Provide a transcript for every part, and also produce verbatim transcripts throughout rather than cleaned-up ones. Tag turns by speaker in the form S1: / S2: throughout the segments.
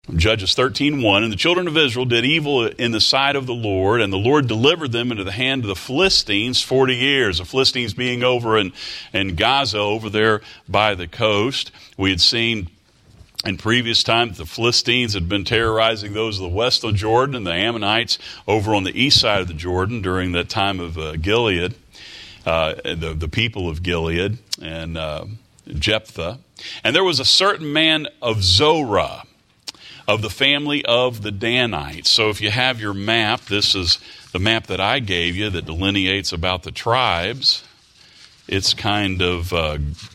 S1: Judges thirteen one, and the children of Israel did evil in the sight of the Lord, and the Lord delivered them into the hand of the Philistines forty years. The Philistines being over in, in Gaza, over there by the coast. We had seen in previous times the Philistines had been terrorizing those of the west of Jordan, and the Ammonites over on the east side of the Jordan during that time of uh, Gilead, uh, the, the people of Gilead, and uh, Jephthah. And there was a certain man of Zorah, of the family of the Danites. So if you have your map, this is the map that I gave you that delineates about the tribes. It's kind of uh,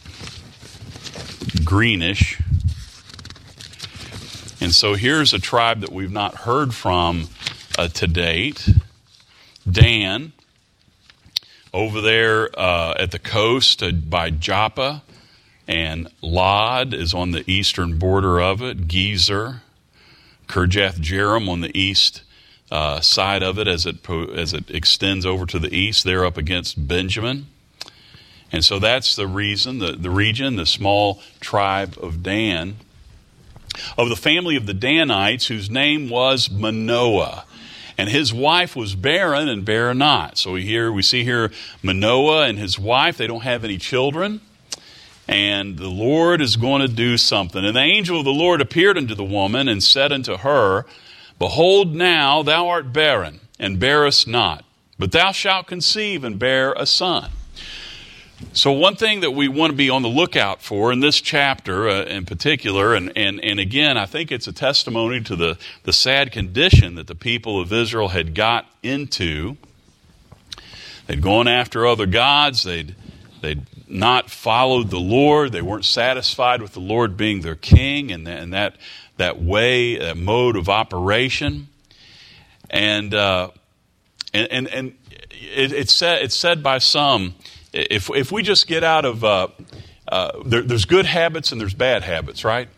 S1: greenish. And so here's a tribe that we've not heard from uh, to date. Dan, over there uh, at the coast uh, by Joppa, and Lod is on the eastern border of it. Gezer, Kirjath Jearim on the east uh, side of it as it as it extends over to the east. They're up against Benjamin. And so that's the reason, the, the region, the small tribe of Dan. Of the family of the Danites, whose name was Manoah. And his wife was barren and bare not. So we, hear, we see here Manoah and his wife, they don't have any children. And the Lord is going to do something. And the angel of the Lord appeared unto the woman and said unto her, Behold, now thou art barren, and bearest not, but thou shalt conceive and bear a son. So one thing that we want to be on the lookout for in this chapter uh, in particular, and, and, and again, I think it's a testimony to the, the sad condition that the people of Israel had got into. They'd gone after other gods. They'd, they'd not followed the Lord. They weren't satisfied with the Lord being their king and that, and that, that way, that mode of operation. And uh, and and, and it, it's said it's said by some, if if we just get out of uh, uh, there, there's good habits and there's bad habits, right?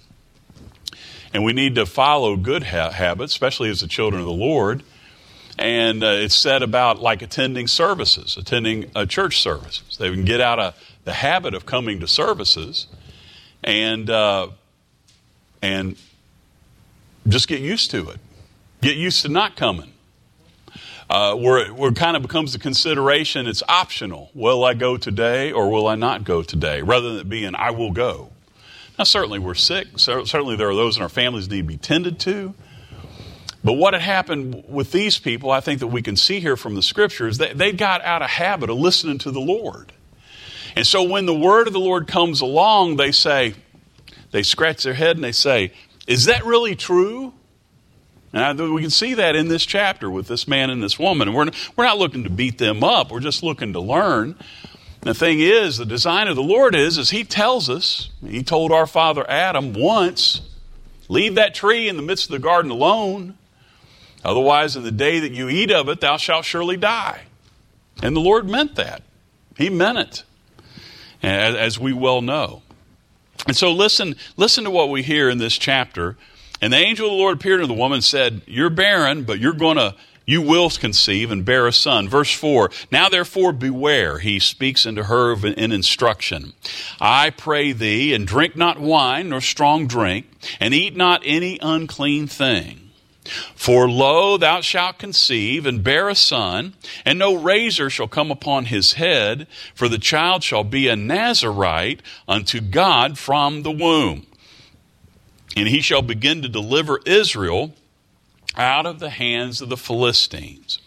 S1: And we need to follow good ha- habits, especially as the children of the Lord. And uh, it's said about like attending services, attending a church service. They can get out of the habit of coming to services and uh, and just get used to it. Get used to not coming. Uh, where, it, where it kind of becomes a consideration, it's optional. Will I go today or will I not go today? Rather than it being, I will go. Now, certainly we're sick. Certainly there are those in our families that need to be tended to. But what had happened with these people, I think that we can see here from the scriptures, they, they got out of habit of listening to the Lord. And so when the word of the Lord comes along, they say, they scratch their head and they say, is that really true? And we can see that in this chapter with this man and this woman. And we're, we're not looking to beat them up. We're just looking to learn. The thing is, the design of the Lord is, is he tells us, he told our father Adam once, leave that tree in the midst of the garden alone. Otherwise, in the day that you eat of it, thou shalt surely die. And the Lord meant that. He meant it, as, as we well know. And so listen, listen to what we hear in this chapter. And the angel of the Lord appeared to the woman and said, you're barren, but you're going to, you will conceive and bear a son. Verse four, now therefore beware. He speaks unto her in instruction. I pray thee, and drink not wine nor strong drink, and eat not any unclean thing. For lo, thou shalt conceive and bear a son, and no razor shall come upon his head, for the child shall be a Nazarite unto God from the womb. And he shall begin to deliver Israel out of the hands of the Philistines.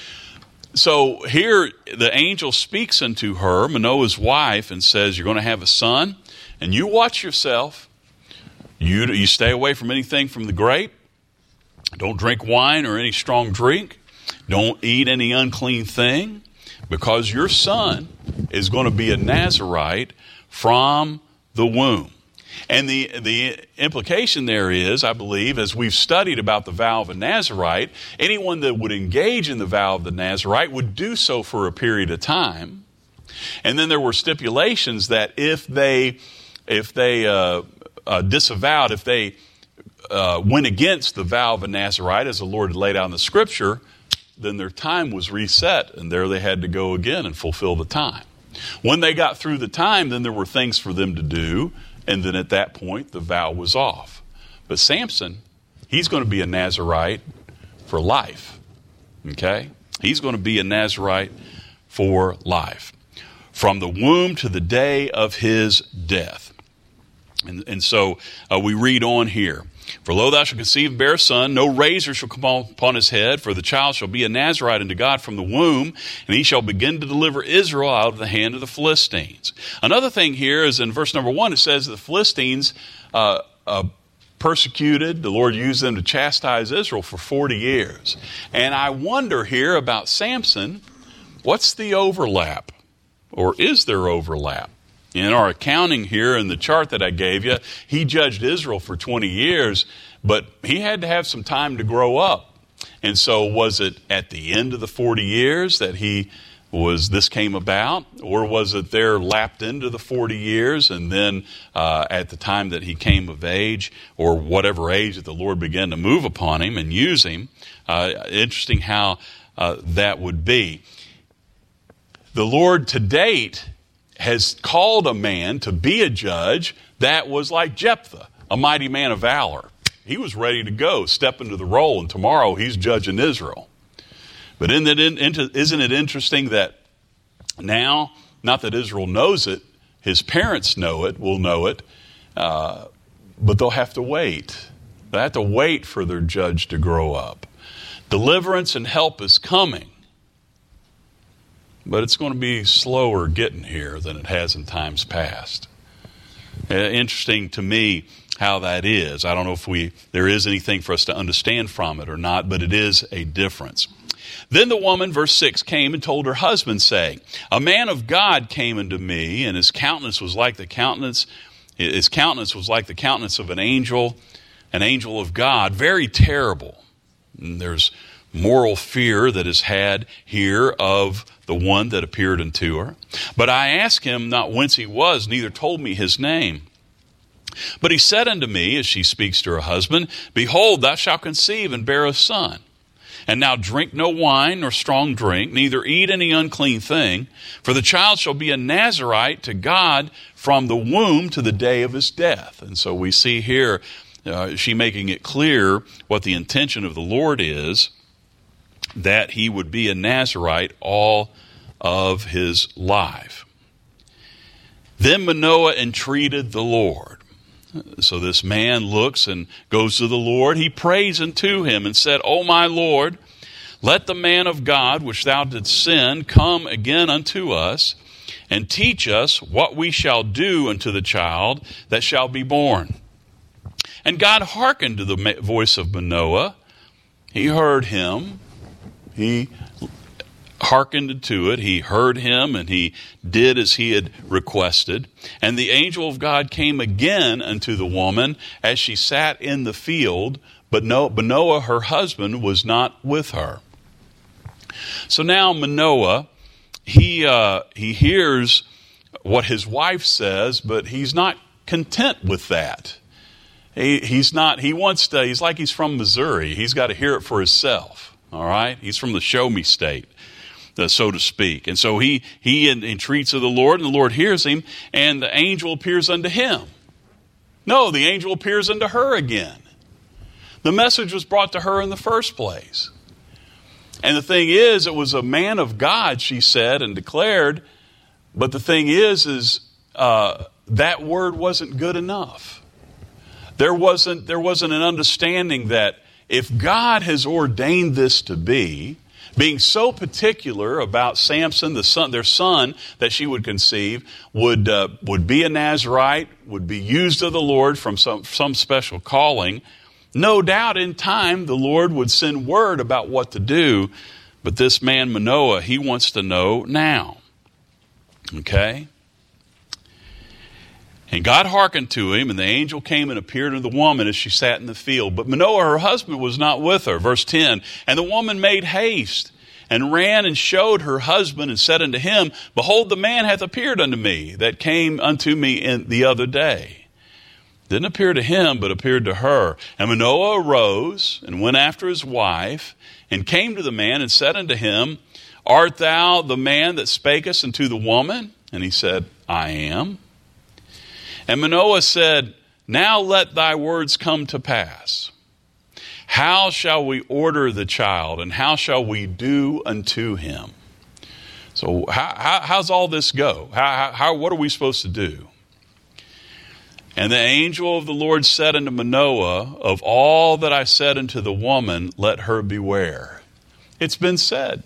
S1: So here the angel speaks unto her, Manoah's wife, and says, you're going to have a son, and you watch yourself. You, you stay away from anything from the grape. Don't drink wine or any strong drink. Don't eat any unclean thing, because your son is going to be a Nazarite from the womb. And the, the implication there is, I believe, as we've studied about the vow of a Nazarite, anyone that would engage in the vow of the Nazarite would do so for a period of time. And then there were stipulations that if they, if they uh, uh, disavowed, if they Uh, went against the vow of a Nazarite, as the Lord had laid out in the scripture, then their time was reset, and there they had to go again and fulfill the time. When they got through the time, then there were things for them to do, and then at that point, the vow was off. But Samson, he's going to be a Nazirite for life. Okay? He's going to be a Nazirite for life. From the womb to the day of his death. And, and so uh, we read on here. For lo, thou shalt conceive and bear a son, no razor shall come upon his head, for the child shall be a Nazirite unto God from the womb, and he shall begin to deliver Israel out of the hand of the Philistines. Another thing here is in verse number one, it says the Philistines uh, uh, persecuted, the Lord used them to chastise Israel for forty years. And I wonder here about Samson, what's the overlap? Or is there overlap? In our accounting here in the chart that I gave you, he judged Israel for twenty years, but he had to have some time to grow up. And so was it at the end of the forty years that he was, this came about? Or was it there lapped into the forty years and then uh, at the time that he came of age, or whatever age that the Lord began to move upon him and use him? Uh, interesting how uh, that would be. The Lord to date has called a man to be a judge that was like Jephthah, a mighty man of valor. He was ready to go, step into the role, and tomorrow he's judging Israel. But isn't it, isn't it interesting that now, not that Israel knows it, his parents know it, will know it, uh, but they'll have to wait. They'll have to wait for their judge to grow up. Deliverance and help is coming. But it's going to be slower getting here than it has in times past. Uh, interesting to me how that is. I don't know if we there is anything for us to understand from it or not, but it is a difference. Then the woman, verse six, came and told her husband, saying, a man of God came unto me, and his countenance was like the countenance, his countenance was like the countenance of an angel, an angel of God, very terrible. And there's moral fear that is had here of the one that appeared unto her. But I asked him not whence he was, neither told me his name. But he said unto me, as she speaks to her husband, behold, thou shalt conceive and bear a son. And now drink no wine nor strong drink, neither eat any unclean thing, for the child shall be a Nazirite to God from the womb to the day of his death. And so we see here, uh, she making it clear what the intention of the Lord is, that he would be a Nazirite all of his life. Then Manoah entreated the Lord. So this man looks and goes to the Lord. He prays unto him and said, O my Lord, let the man of God which thou didst send come again unto us, and teach us what we shall do unto the child that shall be born. And God hearkened to the voice of Manoah. He heard him. He hearkened to it. He heard him, and he did as he had requested. And the angel of God came again unto the woman as she sat in the field, but Manoah, her husband, was not with her. So now Manoah, he uh, he hears what his wife says, but he's not content with that. He, he's not. He wants to. He's like he's from Missouri. He's got to hear it for himself. All right, he's from the show me state, uh, so to speak. And so he he entreats of the Lord, and the Lord hears him, and the angel appears unto him. No, the angel appears unto her again. The message was brought to her in the first place. And the thing is, it was a man of God, she said and declared. But the thing is, is uh, that word wasn't good enough. There wasn't there wasn't an understanding that if God has ordained this to be, being so particular about Samson, the son, their son that she would conceive, would uh, would be a Nazirite, would be used of the Lord from some, some special calling, no doubt in time the Lord would send word about what to do. But this man Manoah, he wants to know now. Okay? And God hearkened to him, and the angel came and appeared unto the woman as she sat in the field. But Manoah, her husband, was not with her. Verse ten, and the woman made haste, and ran and showed her husband, and said unto him, behold, the man hath appeared unto me, that came unto me in the other day. Didn't appear to him, but appeared to her. And Manoah arose, and went after his wife, and came to the man, and said unto him, art thou the man that spakest unto the woman? And he said, I am. And Manoah said, now let thy words come to pass. How shall we order the child, and how shall we do unto him? So how, how, how's all this go? How, how, what are we supposed to do? And the angel of the Lord said unto Manoah, of all that I said unto the woman, let her beware. It's been said.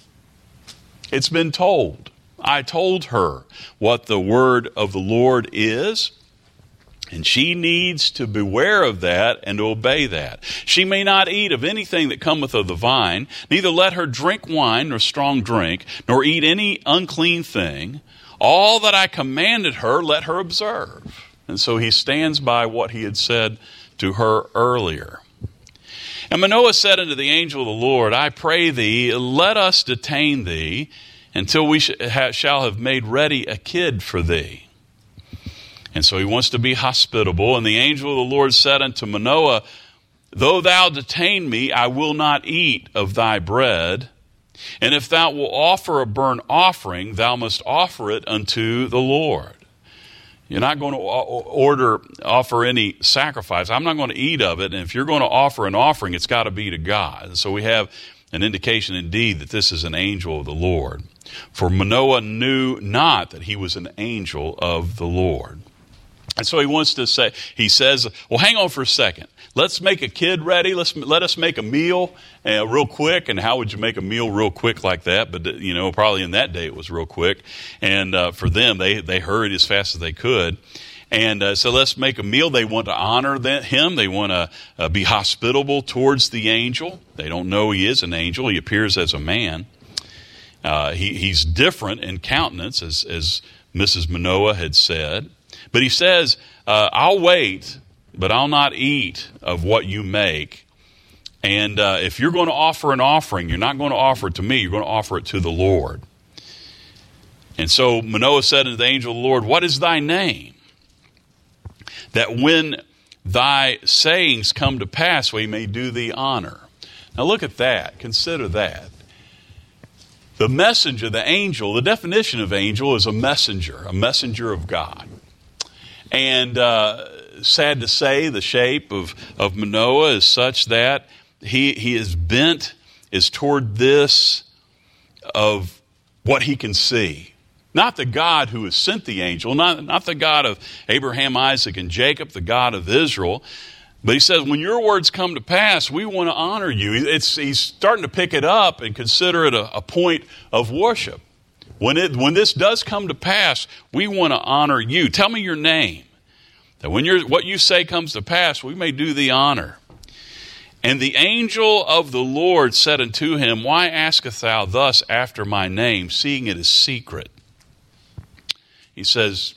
S1: It's been told. I told her what the word of the Lord is, and she needs to beware of that and to obey that. She may not eat of anything that cometh of the vine, neither let her drink wine nor strong drink, nor eat any unclean thing. All that I commanded her, let her observe. And so he stands by what he had said to her earlier. And Manoah said unto the angel of the Lord, I pray thee, let us detain thee until we shall have made ready a kid for thee. And so he wants to be hospitable. And the angel of the Lord said unto Manoah, though thou detain me, I will not eat of thy bread. And if thou wilt offer a burnt offering, thou must offer it unto the Lord. You're not going to order, offer any sacrifice. I'm not going to eat of it. And if you're going to offer an offering, it's got to be to God. And so we have an indication indeed that this is an angel of the Lord. For Manoah knew not that he was an angel of the Lord. And so he wants to say, he says, well, hang on for a second. Let's make a kid ready. Let's let us make a meal uh, real quick. And how would you make a meal real quick like that? But, you know, probably in that day it was real quick. And uh, for them, they, they hurried as fast as they could. And uh, so let's make a meal. They want to honor that, him. They want to uh, be hospitable towards the angel. They don't know he is an angel. He appears as a man. Uh, he, he's different in countenance, as, as Missus Manoah had said. But he says, uh, I'll wait, but I'll not eat of what you make. And uh, if you're going to offer an offering, you're not going to offer it to me. You're going to offer it to the Lord. And so Manoah said unto the angel of the Lord, what is thy name? That when thy sayings come to pass, we may do thee honor. Now look at that. Consider that. The messenger, the angel, the definition of angel is a messenger, a messenger of God. And uh, sad to say, the shape of, of Manoah is such that he, he is bent is toward this of what he can see. Not the God who has sent the angel, not, not the God of Abraham, Isaac, and Jacob, the God of Israel. But he says, when your words come to pass, we want to honor you. It's, he's starting to pick it up and consider it a, a point of worship. When it when this does come to pass, we want to honor you. Tell me your name. That when you're, what you say comes to pass, we may do thee honor. And the angel of the Lord said unto him, why askest thou thus after my name, seeing it is secret? He says,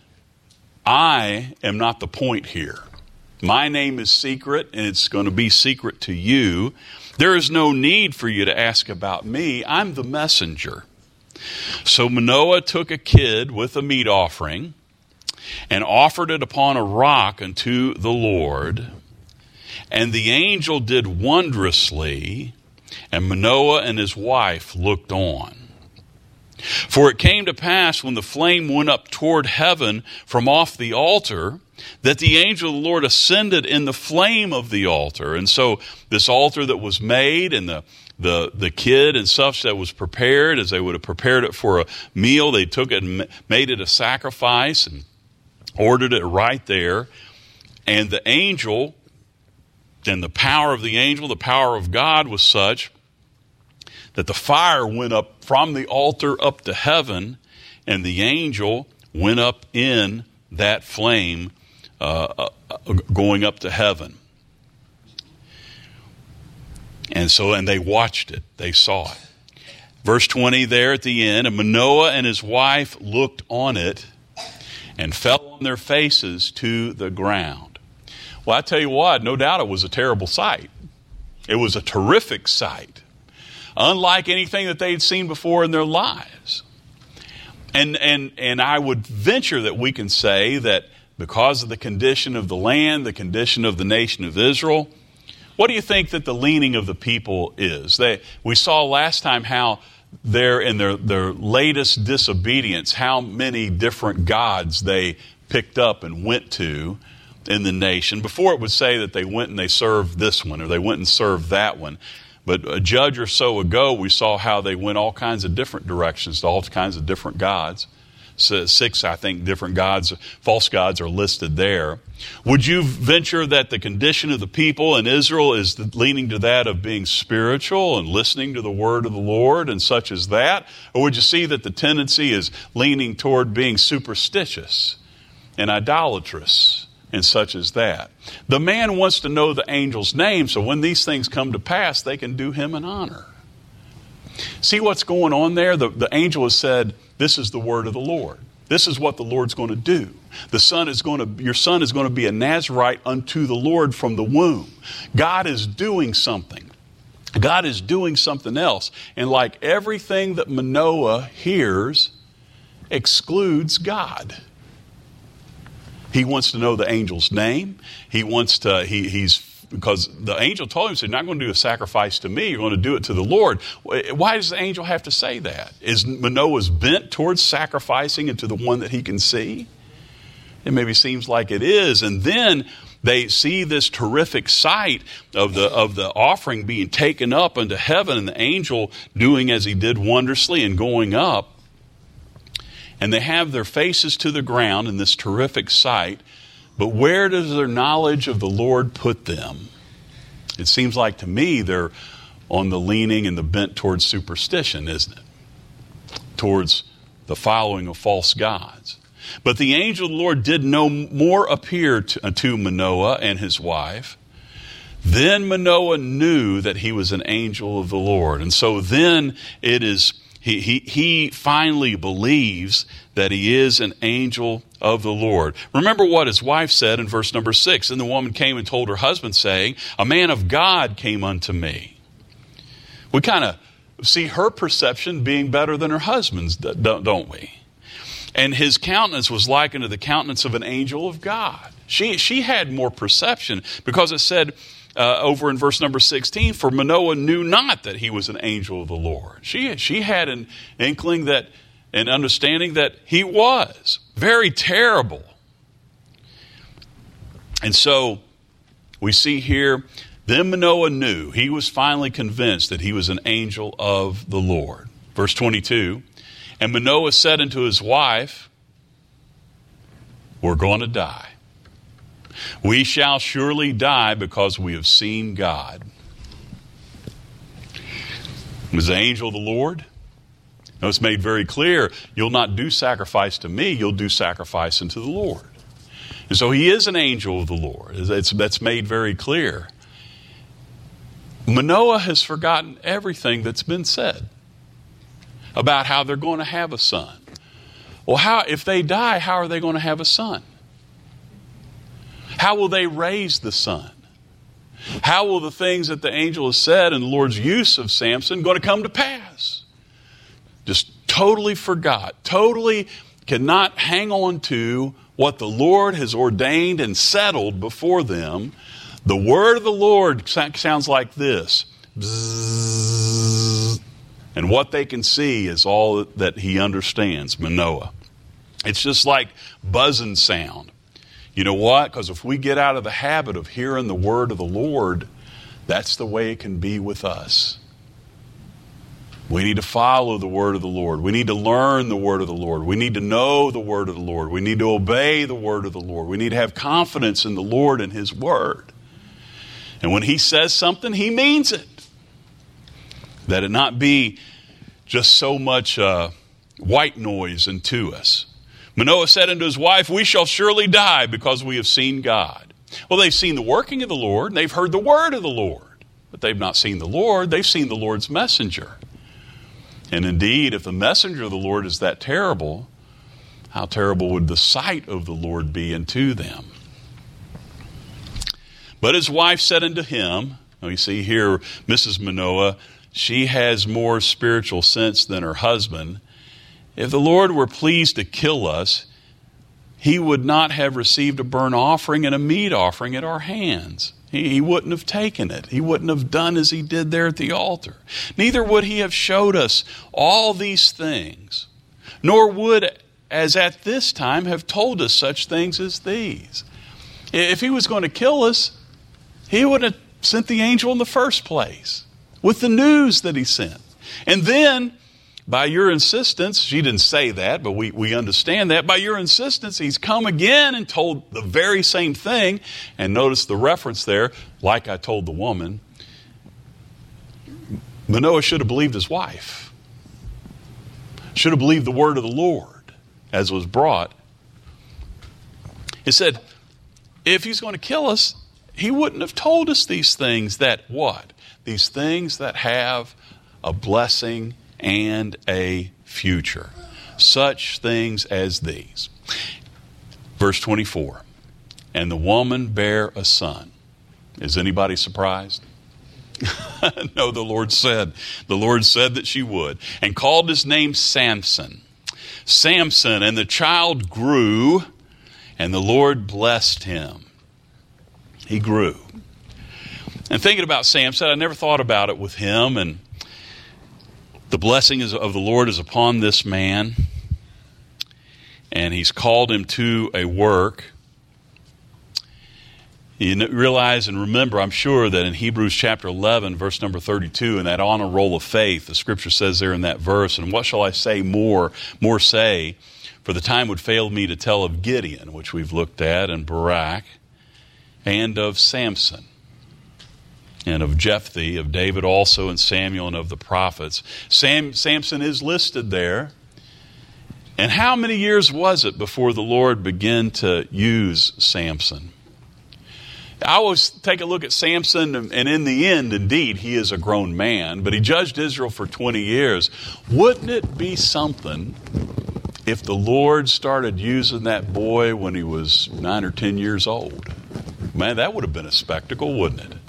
S1: I am not the point here. My name is secret, and it's going to be secret to you. There is no need for you to ask about me. I'm the messenger. So Manoah took a kid with a meat offering and offered it upon a rock unto the Lord. And the angel did wondrously, and Manoah and his wife looked on. For it came to pass when the flame went up toward heaven from off the altar, that the angel of the Lord ascended in the flame of the altar. And so this altar that was made and the the the kid and such that was prepared, as they would have prepared it for a meal, they took it and made it a sacrifice and ordered it right there. And the angel, and the power of the angel, the power of God was such that the fire went up from the altar up to heaven, and the angel went up in that flame, uh, uh, going up to heaven. And so, and they watched it. They saw it. Verse twenty there at the end, and Manoah and his wife looked on it and fell on their faces to the ground. Well, I tell you what, no doubt it was a terrible sight. It was a terrific sight, unlike anything that they had seen before in their lives. And, and, and I would venture that we can say that because of the condition of the land, the condition of the nation of Israel, what do you think that the leaning of the people is? They, we saw last time how they're in their, their latest disobedience, how many different gods they picked up and went to. in the nation. Before it would say that they went and they served this one or they went and served that one. But a judge or so ago, we saw how they went all kinds of different directions to all kinds of different gods. So six, I think, different gods, false gods are listed there. Would you venture that the condition of the people in Israel is leaning to that of being spiritual and listening to the word of the Lord and such as that? Or would you see that the tendency is leaning toward being superstitious and idolatrous and such as that? The man wants to know the angel's name, so when these things come to pass, they can do him an honor. See what's going on there? The, the angel has said, this is the word of the Lord. This is what the Lord's going to do. The son is going to, your son is going to be a Nazirite unto the Lord from the womb. God is doing something. God is doing something else. And like everything that Manoah hears excludes God. He wants to know the angel's name. He wants to, he, he's, because the angel told him, he said, you're not going to do a sacrifice to me, you're going to do it to the Lord. Why does the angel have to say that? Is Manoah's bent towards sacrificing into the one that he can see? It maybe seems like it is. And then they see this terrific sight of the of the offering being taken up into heaven and the angel doing as he did wondrously and going up. And they have their faces to the ground in this terrific sight. But where does their knowledge of the Lord put them? It seems like to me they're on the leaning and the bent towards superstition, isn't it? Towards the following of false gods. But the angel of the Lord did no more appear to, to Manoah and his wife. Then Manoah knew that he was an angel of the Lord. And so then it is, he, he, he finally believes that he is an angel of the Lord. Remember what his wife said in verse number six. And the woman came and told her husband, saying, a man of God came unto me. We kind of see her perception being better than her husband's, don't we? And his countenance was likened to the countenance of an angel of God. She, she had more perception because it said uh, over in verse number sixteen, for Manoah knew not that he was an angel of the Lord. She, she had an inkling that, an understanding that he was. Very terrible. And so we see here, then Manoah knew, he was finally convinced that he was an angel of the Lord. Verse twenty-two, and Manoah said unto his wife, we're going to die. We shall surely die because we have seen God. He was the angel of the Lord. Now it's made very clear, you'll not do sacrifice to me, you'll do sacrifice unto the Lord. And so he is an angel of the Lord. It's, that's made very clear. Manoah has forgotten everything that's been said about how they're going to have a son. Well, how if they die, how are they going to have a son? How will they raise the son? How will the things that the angel has said and the Lord's use of Samson going to come to pass? Just totally forgot, totally cannot hang on to what the Lord has ordained and settled before them. The word of the Lord sounds like this. Bzzz. And what they can see is all that he understands, Manoah. It's just like buzzing sound. You know what? Because if we get out of the habit of hearing the word of the Lord, that's the way it can be with us. We need to follow the word of the Lord. We need to learn the word of the Lord. We need to know the word of the Lord. We need to obey the word of the Lord. We need to have confidence in the Lord and his word. And when he says something, he means it. That it not be just so much uh, white noise unto us. Manoah said unto his wife, we shall surely die because we have seen God. Well, they've seen the working of the Lord, and they've heard the word of the Lord. But they've not seen the Lord. They've seen the Lord's messenger. And indeed, if the messenger of the Lord is that terrible, how terrible would the sight of the Lord be unto them? But his wife said unto him, now you see here, Missus Manoah, she has more spiritual sense than her husband. If the Lord were pleased to kill us, he would not have received a burnt offering and a meat offering at our hands. He, he wouldn't have taken it. He wouldn't have done as he did there at the altar. Neither would he have showed us all these things, nor would, as at this time, have told us such things as these. If he was going to kill us, he wouldn't have sent the angel in the first place with the news that he sent. And then, by your insistence, she didn't say that, but we, we understand that. By your insistence, he's come again and told the very same thing. And notice the reference there, like I told the woman, Manoah should have believed his wife. Should have believed the word of the Lord as was brought. He said, if he's going to kill us, he wouldn't have told us these things that what? These things that have a blessing and a future. Such things as these. Verse twenty-four. And the woman bare a son. Is anybody surprised? No, the Lord said. The Lord said that she would. And called his name Samson. Samson, and the child grew, and the Lord blessed him. He grew. And thinking about Samson, I never thought about it with him, and the blessing of the Lord is upon this man, and he's called him to a work. You realize and remember, I'm sure, that in Hebrews chapter eleven, verse number thirty-two, in that honor roll of faith, the scripture says there in that verse, and what shall I say more, more say, for the time would fail me to tell of Gideon, which we've looked at, and Barak, and of Samson, and of Jephthah, of David also, and Samuel, and of the prophets. Sam, Samson is listed there. And how many years was it before the Lord began to use Samson? I always take a look at Samson, and in the end, indeed, he is a grown man, but he judged Israel for twenty years. Wouldn't it be something if the Lord started using that boy when he was nine or ten years old? Man, that would have been a spectacle, wouldn't it?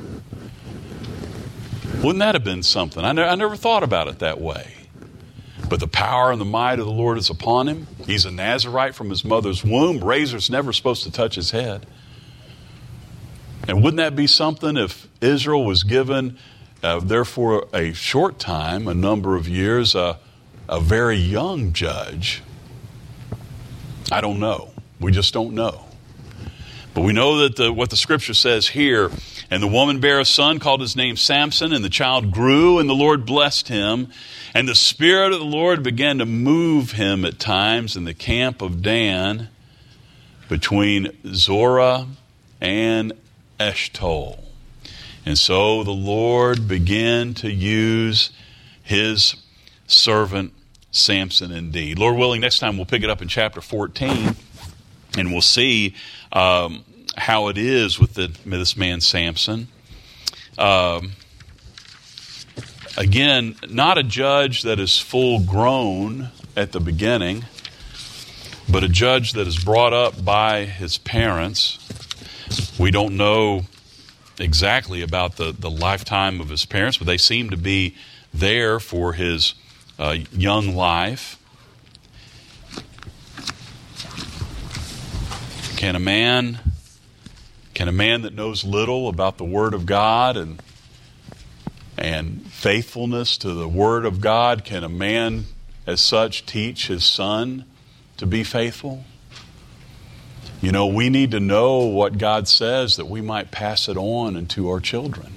S1: Wouldn't that have been something? I, ne- I never thought about it that way. But the power and the might of the Lord is upon him. He's a Nazirite from his mother's womb. Razor's never supposed to touch his head. And wouldn't that be something if Israel was given, uh, therefore, a short time, a number of years, uh, a very young judge? I don't know. We just don't know. But we know that the, what the scripture says here, and the woman bare a son, called his name Samson, and the child grew, and the Lord blessed him. And the Spirit of the Lord began to move him at times in the camp of Dan, between Zorah and Eshtaol. And so the Lord began to use his servant Samson indeed. Lord willing, next time we'll pick it up in chapter fourteen, and we'll see um, how it is with the, this man Samson. Um, again, not a judge that is full grown at the beginning, but a judge that is brought up by his parents. We don't know exactly about the, the lifetime of his parents, but they seem to be there for his uh, young life. Can a man, can a man that knows little about the Word of God and and faithfulness to the Word of God, can a man as such teach his son to be faithful? You know, we need to know what God says that we might pass it on into our children.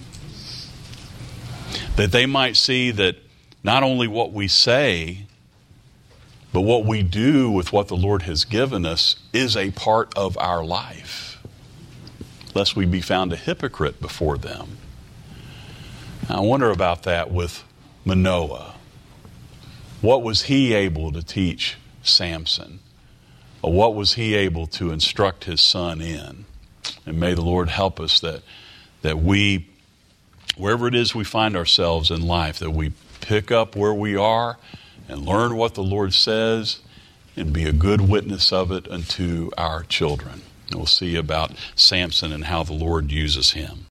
S1: That they might see that not only what we say, but what we do with what the Lord has given us is a part of our life, lest we be found a hypocrite before them. I wonder about that with Manoah. What was he able to teach Samson? Or what was he able to instruct his son in? And may the Lord help us that, that we, wherever it is we find ourselves in life, that we pick up where we are and learn what the Lord says and be a good witness of it unto our children. And we'll see about Samson and how the Lord uses him.